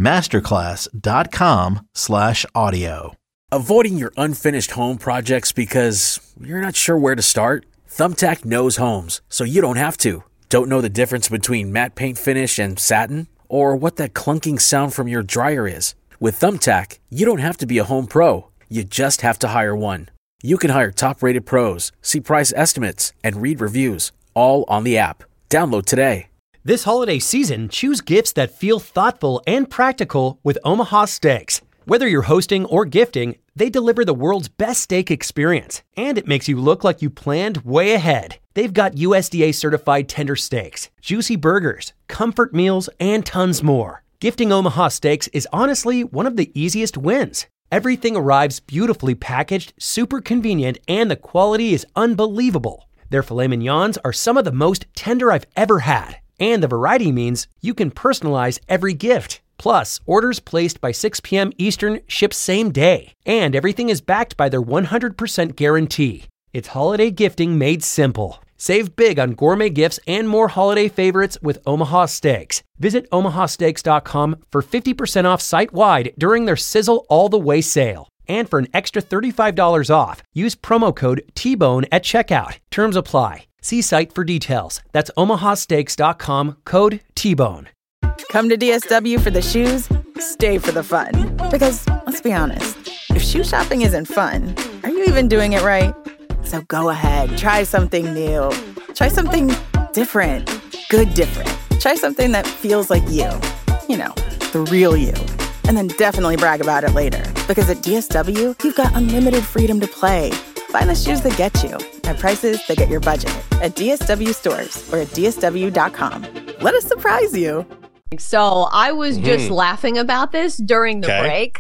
Masterclass.com slash audio. Avoiding your unfinished home projects because you're not sure where to start? Thumbtack knows homes, so you don't have to. Don't know the difference between matte paint finish and satin? Or what that clunking sound from your dryer is? With Thumbtack, you don't have to be a home pro. You just have to hire one. You can hire top-rated pros, see price estimates, and read reviews, all on the app. Download today. This holiday season, choose gifts that feel thoughtful and practical with Omaha Steaks. Whether you're hosting or gifting, they deliver the world's best steak experience, and it makes you look like you planned way ahead. They've got U S D A-certified tender steaks, juicy burgers, comfort meals, and tons more. Gifting Omaha Steaks is honestly one of the easiest wins. Everything arrives beautifully packaged, super convenient, and the quality is unbelievable. Their filet mignons are some of the most tender I've ever had. And the variety means you can personalize every gift. Plus, orders placed by six p.m. Eastern ship same day. And everything is backed by their one hundred percent guarantee. It's holiday gifting made simple. Save big on gourmet gifts and more holiday favorites with Omaha Steaks. Visit omaha steaks dot com for fifty percent off site-wide during their Sizzle All the Way sale. And for an extra thirty-five dollars off, use promo code T-Bone at checkout. Terms apply. See site for details. That's omaha steaks dot com, code T-Bone. Come to D S W for the shoes, stay for the fun. Because, let's be honest, if shoe shopping isn't fun, are you even doing it right? So go ahead, try something new. Try something different. Good different. Try something that feels like you. You know, the real you. And then definitely brag about it later. Because at D S W, you've got unlimited freedom to play. Find the shoes that get you at prices that get your budget at D S W stores or at D S W dot com. Let us surprise you. So I was just Mm-hmm. laughing about this during the Okay. break.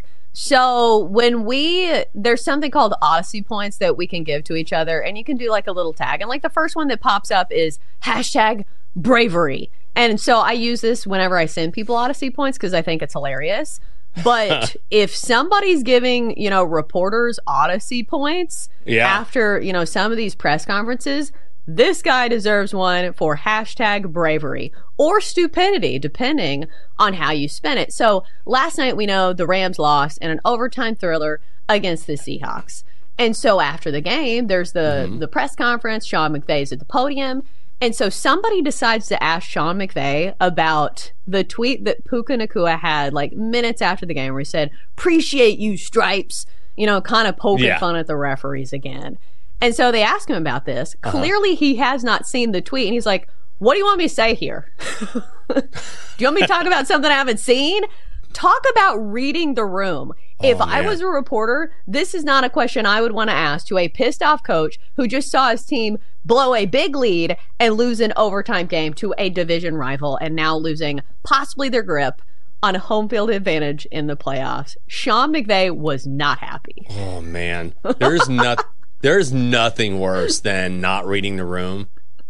So when we, there's something called Odyssey points that we can give to each other, and you can do like a little tag. And like the first one that pops up is hashtag bravery. And so I use this whenever I send people Odyssey points because I think it's hilarious. But if somebody's giving, you know, reporters Odyssey points Yeah. after, you know, some of these press conferences, this guy deserves one for hashtag bravery or stupidity, depending on how you spin it. So last night, we know the Rams lost in an overtime thriller against the Seahawks. And so after the game, there's the, Mm-hmm. the press conference. Sean McVay's at the podium. And so somebody decides to ask Sean McVay about the tweet that Puka Nacua had like minutes after the game where he said, appreciate you, Stripes, you know, kind of poking Yeah. fun at the referees again. And so they ask him about this. Uh-huh. Clearly, he has not seen the tweet. And he's like, what do you want me to say here? Do you want me to talk about something I haven't seen? Talk about reading the room. Oh, if I man. was a reporter, this is not a question I would want to ask to a pissed off coach who just saw his team blow a big lead and lose an overtime game to a division rival and now losing possibly their grip on home field advantage in the playoffs. Sean McVay was not happy. Oh man, there's not there's nothing worse than not reading the room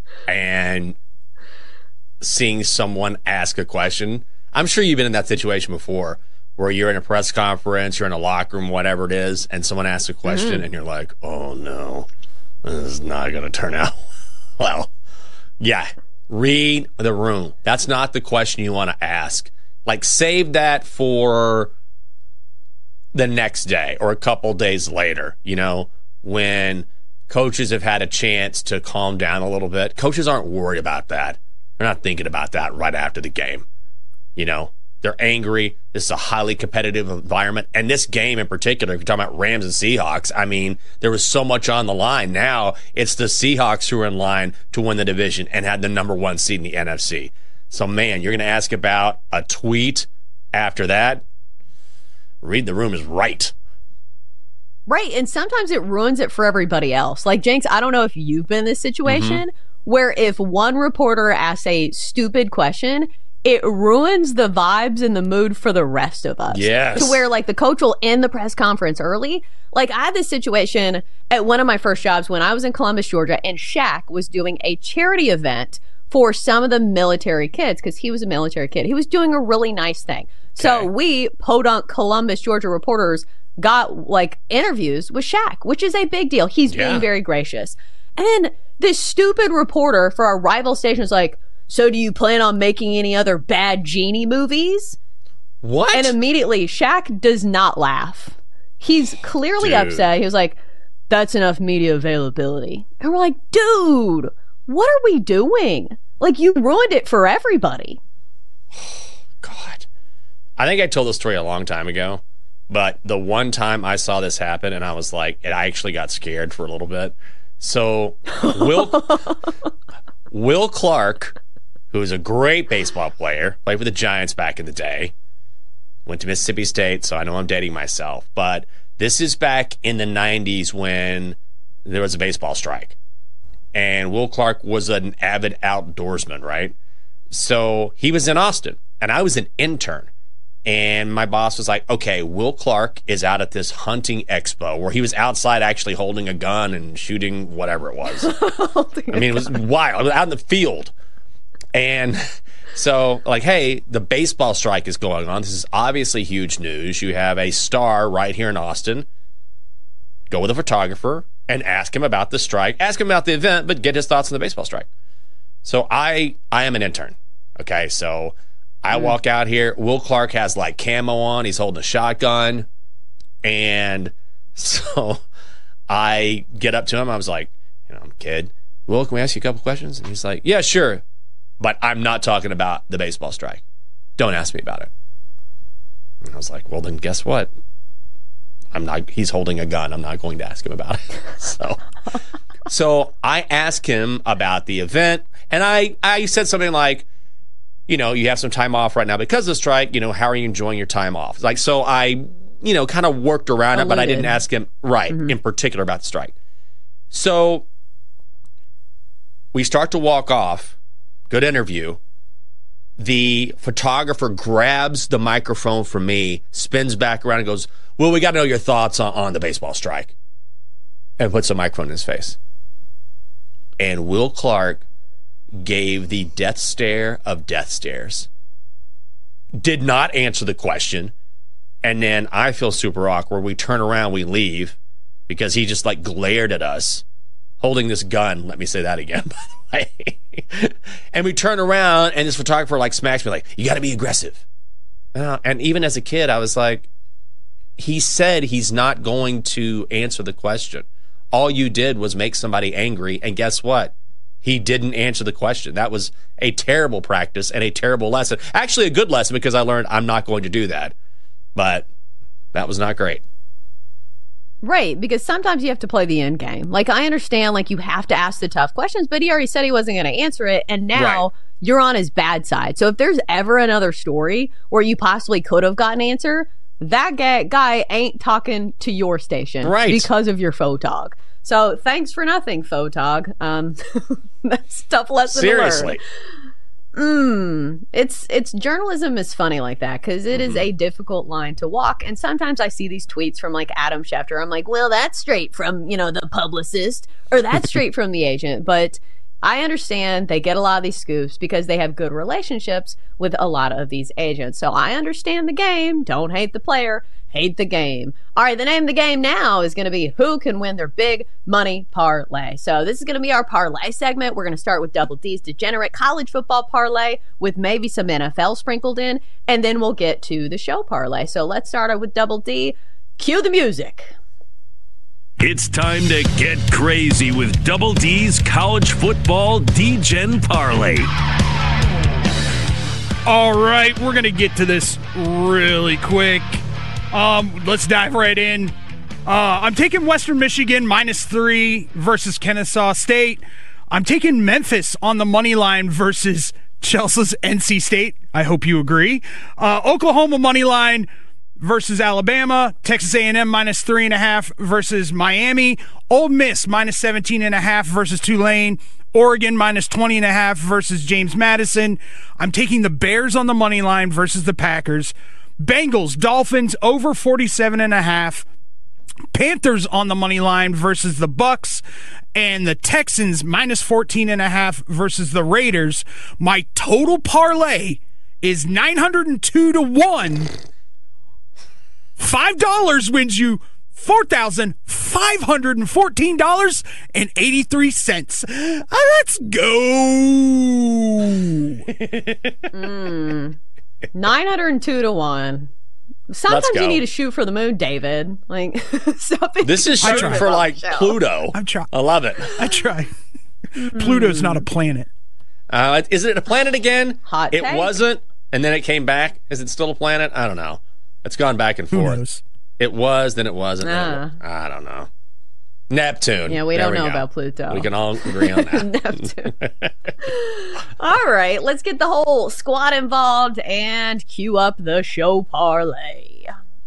and seeing someone ask a question. I'm sure you've been in that situation before where you're in a press conference, you're in a locker room, whatever it is, and someone asks a question mm-hmm. and you're like, oh no, this is not going to turn out well. Yeah, read the room. That's not the question you want to ask. Like, save that for the next day or a couple days later, you know, when coaches have had a chance to calm down a little bit. Coaches aren't worried about that. They're not thinking about that right after the game. You know, they're angry. This is a highly competitive environment. And this game in particular, if you're talking about Rams and Seahawks, I mean, there was so much on the line. Now it's the Seahawks who are in line to win the division and had the number one seed in the N F C. So, man, you're going to ask about a tweet after that? Read the room is right. Right, and sometimes it ruins it for everybody else. Like, Jenks, I don't know if you've been in this situation mm-hmm. where if one reporter asks a stupid question, it ruins the vibes and the mood for the rest of us. Yes. To where, like, the coach will end the press conference early. Like, I had this situation at one of my first jobs when I was in Columbus, Georgia, and Shaq was doing a charity event for some of the military kids because he was a military kid. He was doing a really nice thing. Okay. So we, podunk Columbus, Georgia reporters, got, like, interviews with Shaq, which is a big deal. He's yeah. being very gracious. And this stupid reporter for our rival station is like, so do you plan on making any other Bad Genie movies? What? And immediately, Shaq does not laugh. He's clearly dude. upset. He was like, that's enough media availability. And we're like, dude, what are we doing? Like, you ruined it for everybody. God. I think I told this story a long time ago, but the one time I saw this happen and I was like, and I actually got scared for a little bit. So, Will, Will Clark, who was a great baseball player, played for the Giants back in the day, went to Mississippi State, so I know I'm dating myself, but this is back in the nineties when there was a baseball strike. And Will Clark was an avid outdoorsman, right? So he was in Austin, and I was an intern. And my boss was like, okay, Will Clark is out at this hunting expo where he was outside actually holding a gun and shooting whatever it was. I mean, it was wild. I was out in the field. And so, like, hey, the baseball strike is going on. This is obviously huge news. You have a star right here in Austin. Go with a photographer and ask him about the strike. Ask him about the event, but get his thoughts on the baseball strike. So I I am an intern. Okay, so I walk out here. Will Clark has, like, camo on. He's holding a shotgun. And So I get up to him. I was like, you know, kid, Will, can we ask you a couple questions? And he's like, yeah, sure. But I'm not talking about the baseball strike. Don't ask me about it. And I was like, well, then guess what? I'm not, he's holding a gun. I'm not going to ask him about it. so, so I asked him about the event, and I, I said something like, you know, you have some time off right now because of the strike. You know, how are you enjoying your time off? Like, so I, you know, kind of worked around Alluded. it, but I didn't ask him, right, mm-hmm. in particular about the strike. So we start to walk off. Good interview. The photographer grabs the microphone from me, spins back around and goes, well, we got to know your thoughts on, on the baseball strike. And puts a microphone in his face. And Will Clark gave the death stare of death stares. Did not answer the question. And then I feel super awkward. We turn around, we leave, because he just like glared at us, holding this gun. Let me say that again, by the way. And we turn around, and this photographer like smacks me like, you got to be aggressive. Uh, and even as a kid, I was like, he said he's not going to answer the question. All you did was make somebody angry, and guess what? He didn't answer the question. That was a terrible practice and a terrible lesson. Actually, a good lesson, because I learned I'm not going to do that. But that was not great. Right, because sometimes you have to play the end game. Like, I understand, like, you have to ask the tough questions, but he already said he wasn't going to answer it, and now right. you're on his bad side. So if there's ever another story where you possibly could have gotten an answer, that guy, guy ain't talking to your station right. because of your photog. So thanks for nothing, photog. Um, that's a tough lesson Seriously. to learn. Mm, it's it's journalism is funny like that, because it mm-hmm. is a difficult line to walk. And sometimes I see these tweets from like Adam Schefter. I'm like, well, that's straight from, you know, the publicist, or that's straight from the agent. But I understand they get a lot of these scoops because they have good relationships with a lot of these agents. So I understand the game. Don't hate the player, hate the game. All right, the name of the game now is going to be who can win their big money parlay. So this is going to be our parlay segment. We're going to start with Double D's Degenerate College Football Parlay with maybe some N F L sprinkled in, and then we'll get to the show parlay. So let's start out with Double D. Cue the music. It's time to get crazy with Double D's College Football D-Gen Parlay. All right, we're going to get to this really quick. Um, let's dive right in. Uh, I'm taking Western Michigan minus three versus Kennesaw State. I'm taking Memphis on the money line versus Chelsea's N C State. I hope you agree. Uh, Oklahoma money line versus Alabama. Texas A and M minus three and a half versus Miami. Ole Miss minus seventeen and a half versus Tulane. Oregon minus twenty and a half versus James Madison. I'm taking the Bears on the money line versus the Packers. Bengals, Dolphins over forty-seven and a half. Panthers on the money line versus the Bucks, and the Texans minus fourteen and a half versus the Raiders. My total parlay is nine hundred two to one. five dollars wins you four thousand five hundred fourteen dollars and eighty-three cents. Uh, let's go. mm. nine hundred two to one. Sometimes you need to shoot for the moon, David. Like something. This is shooting for like Pluto. I'm trying. I love it. I try. Pluto's not a planet. Uh, is it a planet again? Hot It take. wasn't, and then it came back. Is it still a planet? I don't know. It's gone back and Who forth. knows? It was, then it wasn't. Uh. Then it, I don't know. Neptune. Yeah, we there don't we know go. about Pluto. We can all agree on that. Neptune. All right, let's get the whole squad involved and cue up the show parlay.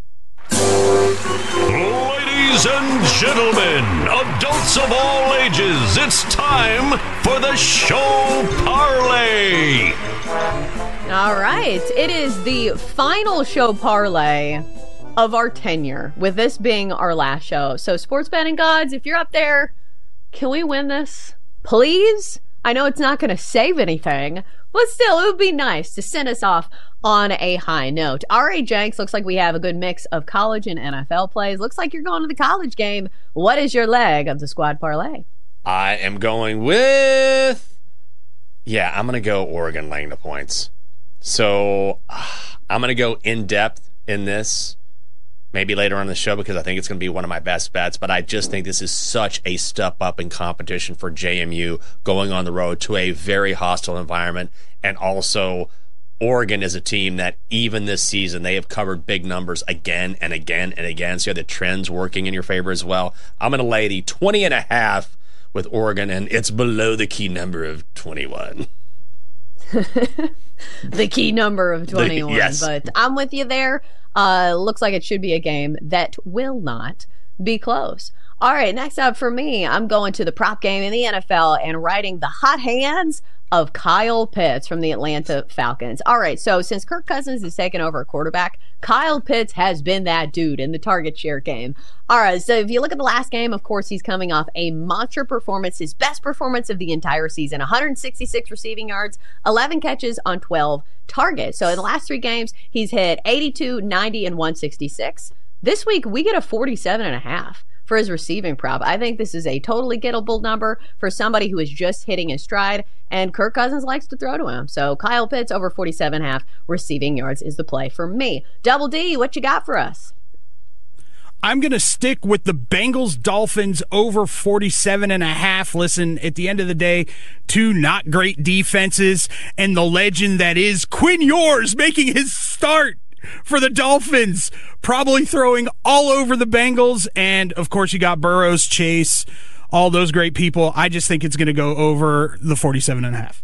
Ladies and gentlemen, adults of all ages, it's time for the show parlay. All right, it is the final show parlay of our tenure, with this being our last show. So sports betting gods, if you're up there, can we win this? Please? I know it's not going to save anything, but still, it would be nice to send us off on a high note. All right, Jenks, looks like we have a good mix of college and N F L plays. Looks like you're going to the college game. What is your leg of the squad parlay? I am going with, yeah, I'm going to go Oregon laying the points. So uh, I'm going to go in depth in this. maybe later on in the show, because I think it's going to be one of my best bets. But I just think this is such a step up in competition for J M U going on the road to a very hostile environment. And also, Oregon is a team that even this season, they have covered big numbers again and again and again. So you have the trends working in your favor as well. I'm going to lay the twenty and a half with Oregon, and it's below the key number of twenty-one. The key number of twenty-one. Yes. But I'm with you there. Uh, looks like it should be a game that will not be close. All right, next up for me, I'm going to the prop game in the N F L and riding the hot hands of Kyle Pitts from the Atlanta Falcons. All right, so since Kirk Cousins has taken over at quarterback, Kyle Pitts has been that dude in the target share game. All right, so if you look at the last game, of course, he's coming off a monster performance, his best performance of the entire season, one hundred sixty-six receiving yards, eleven catches on twelve targets. So in the last three games, he's hit eighty-two, ninety, and one sixty-six. This week, we get a forty-seven and a half for his receiving prop. I think this is a totally gettable number for somebody who is just hitting his stride, and Kirk Cousins likes to throw to him. So Kyle Pitts over forty-seven and a half receiving yards is the play for me. Double D, what you got for us? I'm going to stick with the Bengals Dolphins over forty-seven and a half. Listen, at the end of the day, two not great defenses, and the legend that is Quinn Ewers making his start for the Dolphins, probably throwing all over the Bengals. And of course, you got Burrows, Chase, all those great people. I just think it's going to go over the forty-seven and a half.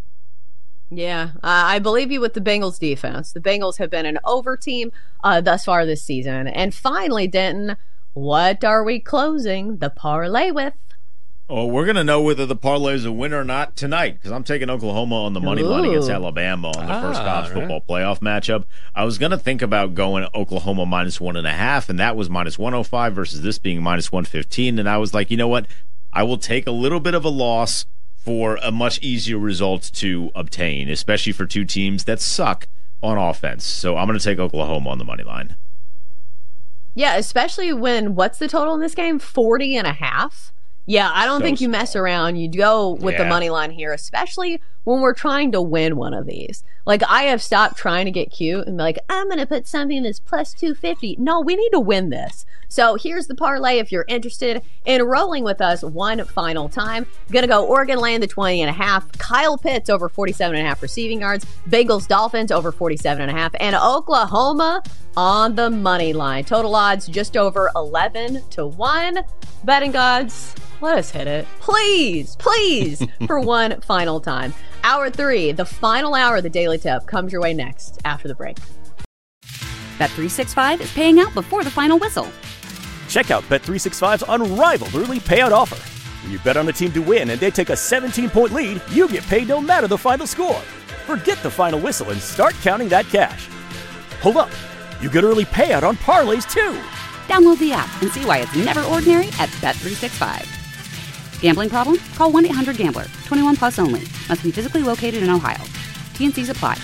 Yeah, uh, I believe you with the Bengals defense. The Bengals have been an over team uh, thus far this season. And finally, Denton, what are we closing the parlay with? Oh, we're going to know whether the parlay is a win or not tonight, because I'm taking Oklahoma on the money line Ooh. against Alabama on the Ah, first college right. football playoff matchup. I was going to think about going Oklahoma minus one and a half, and that was minus one oh five versus this being minus one fifteen. And I was like, you know what? I will take a little bit of a loss for a much easier result to obtain, especially for two teams that suck on offense. So I'm going to take Oklahoma on the money line. Yeah, especially when, what's the total in this game? forty and a half? Yeah, I don't So think you mess around. You go with the Yeah. money line here, especially when we're trying to win one of these. Like, I have stopped trying to get cute and be like, I'm going to put something that's plus two fifty. No, we need to win this. So here's the parlay if you're interested in rolling with us one final time. Going to go Oregon laying the twenty and a half, Kyle Pitts over forty-seven and a half receiving yards, Bengals Dolphins over forty-seven and a half, and Oklahoma on the money line. Total odds just over eleven to one. Betting gods, let us hit it. Please, please, for one final time. Hour three, the final hour of the Daily Tip, comes your way next after the break. Bet three sixty-five is paying out before the final whistle. Check out Bet three sixty-five's unrivaled early payout offer. When you bet on a team to win and they take a seventeen-point lead, you get paid no matter the final score. Forget the final whistle and start counting that cash. Hold up. You get early payout on parlays, too. Download the app and see why it's never ordinary at Bet three sixty-five. Gambling problem? Call one eight hundred gambler. twenty-one plus only. Must be physically located in Ohio. T and C's apply.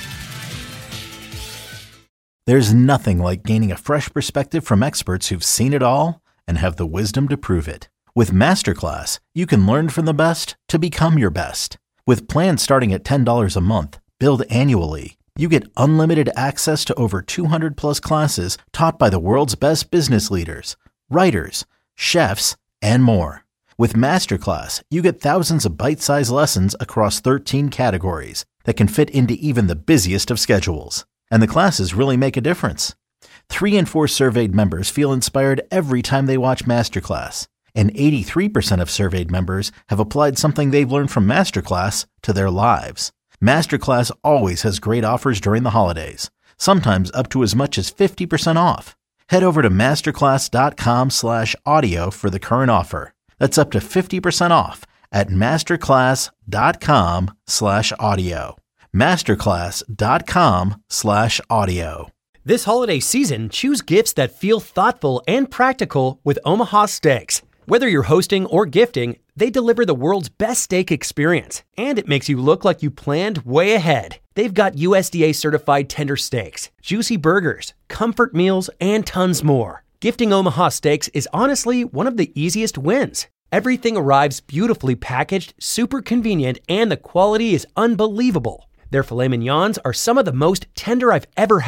There's nothing like gaining a fresh perspective from experts who've seen it all and have the wisdom to prove it. With Masterclass, you can learn from the best to become your best. With plans starting at ten dollars a month, billed annually, you get unlimited access to over two hundred plus classes taught by the world's best business leaders, writers, chefs, and more. With Masterclass, you get thousands of bite-sized lessons across thirteen categories that can fit into even the busiest of schedules. And the classes really make a difference. Three in four surveyed members feel inspired every time they watch Masterclass. And eighty-three percent of surveyed members have applied something they've learned from Masterclass to their lives. Masterclass always has great offers during the holidays, sometimes up to as much as fifty percent off. Head over to masterclass.com slash audio for the current offer. That's up to fifty percent off at masterclass.com slash audio. Masterclass.com slash audio. This holiday season, choose gifts that feel thoughtful and practical with Omaha Steaks. Whether you're hosting or gifting, they deliver the world's best steak experience, and it makes you look like you planned way ahead. They've got U S D A certified tender steaks, juicy burgers, comfort meals, and tons more. Gifting Omaha Steaks is honestly one of the easiest wins. Everything arrives beautifully packaged, super convenient, and the quality is unbelievable. Their filet mignons are some of the most tender I've ever had.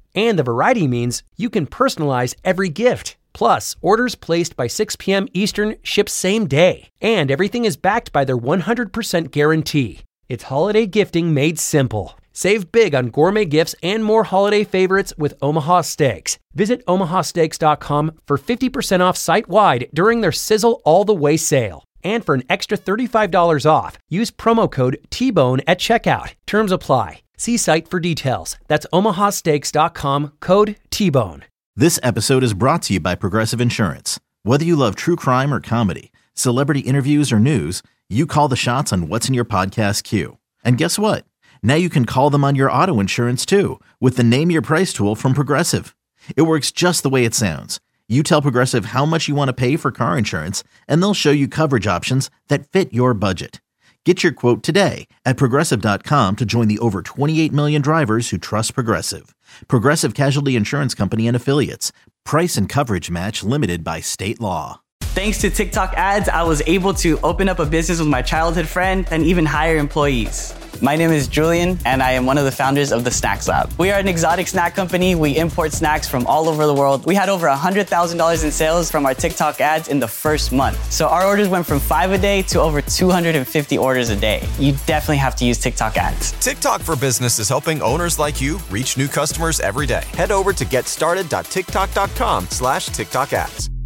And the variety means you can personalize every gift. Plus, orders placed by six p.m. Eastern ship same day. And everything is backed by their one hundred percent guarantee. It's holiday gifting made simple. Save big on gourmet gifts and more holiday favorites with Omaha Steaks. Visit omaha steaks dot com for fifty percent off site-wide during their Sizzle All the Way sale. And for an extra thirty-five dollars off, use promo code T Bone at checkout. Terms apply. See site for details. That's omaha steaks dot com, code T Bone. This episode is brought to you by Progressive Insurance. Whether you love true crime or comedy, celebrity interviews or news, you call the shots on what's in your podcast queue. And guess what? Now you can call them on your auto insurance too with the Name Your Price tool from Progressive. It works just the way it sounds. You tell Progressive how much you want to pay for car insurance, and they'll show you coverage options that fit your budget. Get your quote today at progressive dot com to join the over twenty-eight million drivers who trust Progressive. Progressive Casualty Insurance Company and Affiliates. Price and coverage match limited by state law. Thanks to TikTok ads, I was able to open up a business with my childhood friend and even hire employees. My name is Julian, and I am one of the founders of the Snacks Lab. We are an exotic snack company. We import snacks from all over the world. We had over one hundred thousand dollars in sales from our TikTok ads in the first month. So our orders went from five a day to over two hundred fifty orders a day. You definitely have to use TikTok ads. TikTok for Business is helping owners like you reach new customers every day. Head over to get started dot tiktok dot com slash TikTok ads.